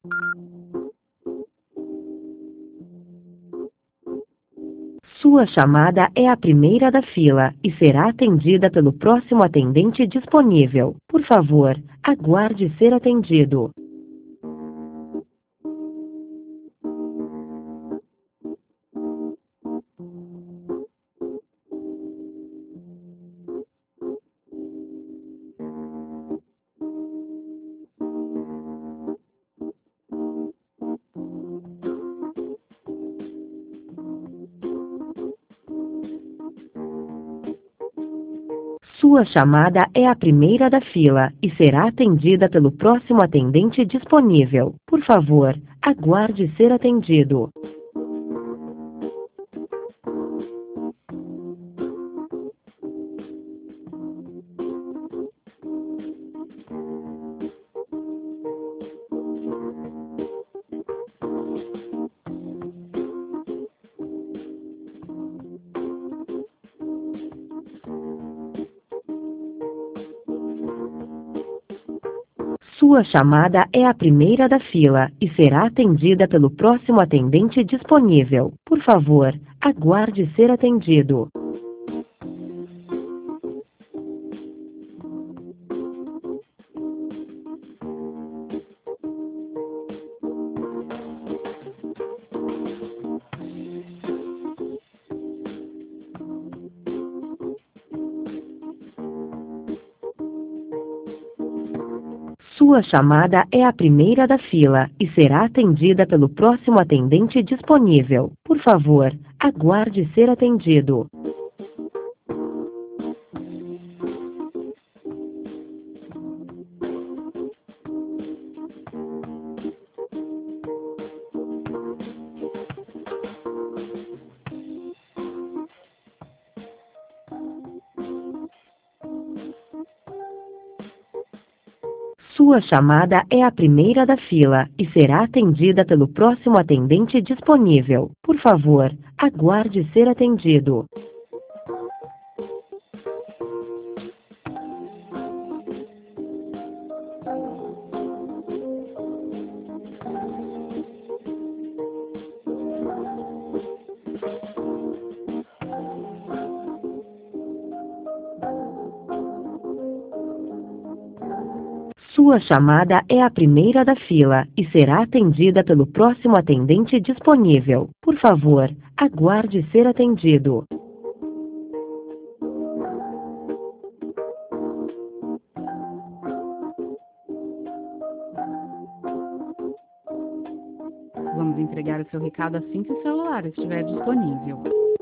Sua chamada é a primeira da fila e será atendida pelo próximo atendente disponível. Por favor, aguarde ser atendido. Sua chamada é a primeira da fila e será atendida pelo próximo atendente disponível. Por favor, aguarde ser atendido. Sua chamada é a primeira da fila e será atendida pelo próximo atendente disponível. Por favor, aguarde ser atendido. Sua chamada é a primeira da fila e será atendida pelo próximo atendente disponível. Por favor, aguarde ser atendido. Sua chamada é a primeira da fila e será atendida pelo próximo atendente disponível. Por favor, aguarde ser atendido. Sua chamada é a primeira da fila e será atendida pelo próximo atendente disponível. Por favor, aguarde ser atendido. Vamos entregar o seu recado assim que o celular estiver disponível.